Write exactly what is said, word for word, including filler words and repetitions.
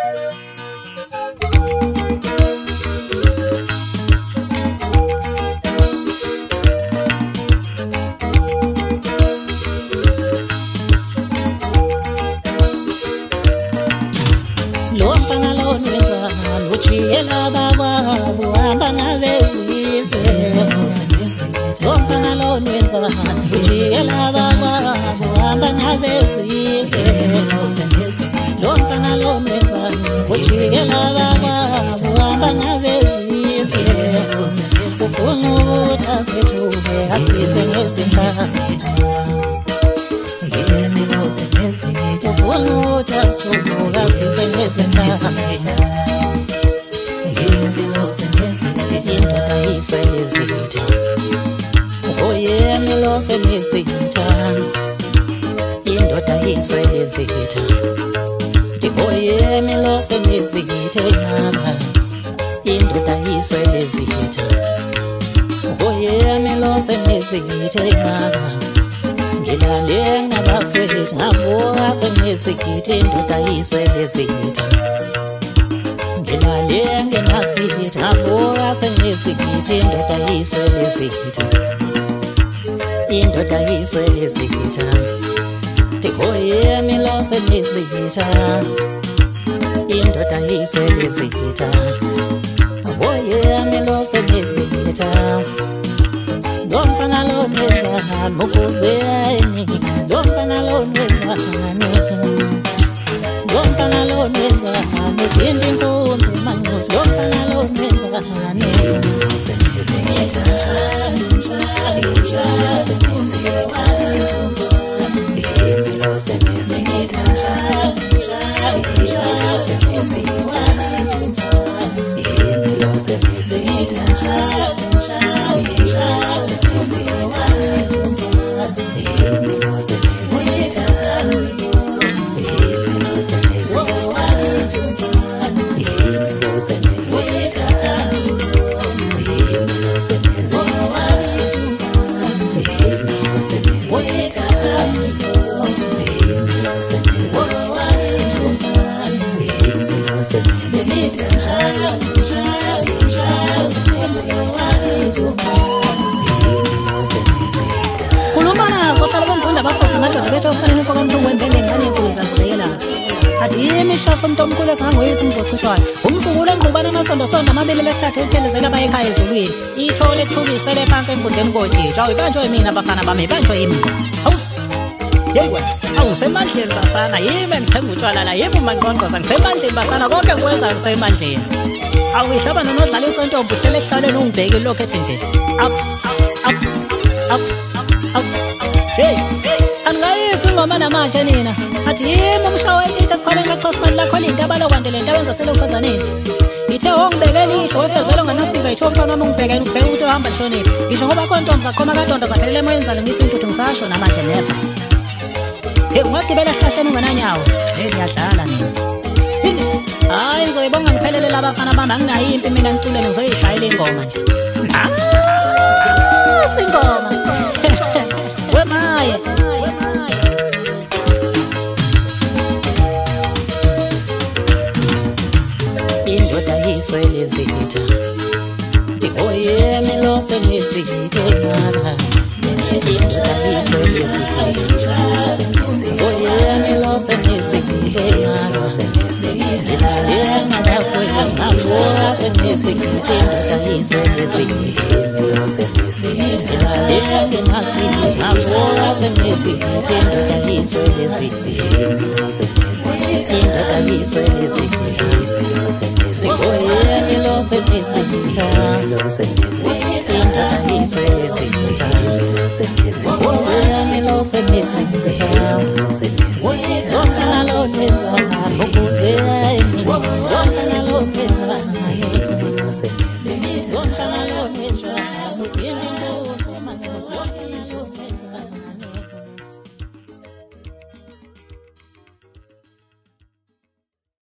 Ujiyela bakwabo hamba navezizwe Lomfana lo nwenzani ujiyela bakwabo hamba navezizwe Lomfana lo nwenzani ujiyela bakwabo hamba navezizwe Ufuna ukuthi asithuke asibize ngezinhlanhla Ufuna ukuthi asithuke asibize ngezinhlanhla Indoda iswele zitha Oyeni lo semizitha Indoda iswele zitha Oyeni lo semizitha Indoda iswele zitha Oyeni lo semizitha Ngilale ngabafethu ngavuka semizitha Indoda iswele zitha Ngilale ngenasithi ngavuka senesithi indoda iswele zitha Indoda iswele zitha Tikoye milo senezitha Indoda iswele zitha Oye milo senezitha Lomfana lo nwenzani mukuzeni Lomfana lo nwenzani Lomfana lo nwenzani Dindi ntombi manqofu Lomfana lo nwenzani Somtomkhulu sangoyisa umzochuthwayo umsukule engqubana amasondo sonto amabili besithathe uphelezela abayekhaya ezulwini ithole ethukisele phansi enkundeni koditsha ayibanjwe mina bafana bami banjwe yimi yeyiwe awusemandleni bafana yimi ngithenga utshwala la yimi manqonqoza ngisemandleni bafana konke ngikwenza ngisemandleni awihlaba nonodlala isontombi uhlele ehlaleni ungibheke lokho ethi nje up up up up hey angayisi ngoma namanje nina athi yimi umshawetitha sikhona ngaxoxa imali lakho into abalokwande lento awenza selofazaneni ngithe ongibekela ihlo wefezelo nganasipika itho umfana wami ungibhekela ubheka ukuthi uhamba lishonile ngisho ngoba kontombi zakhoma kadonda zaphelele emoyenzana ngisintuthu ngisasho namanje never hey ungagibela ehlahleni ungenanyawo hey ngiyadlala nina hayi ngizoyibonga ngiphelele labafana bami anginayo impi mina ngiculele ngizoyishayela ingoma nje nansi ingoma wemaye Indoda iswele zitha Tikoye milo semizitha Indoda iswele zitha Tikoye milo semizitha Ngilale ngabafethu ngavuka semizitha Indoda iswele zitha Ngilale ngenasithi ngavuka semizitha Indoda iswele zitha Indoda iswele zitha Oye milo semizitha Indoda iswele zitha Oye milo semizitha Lomfana lo nwenzani mukuzeni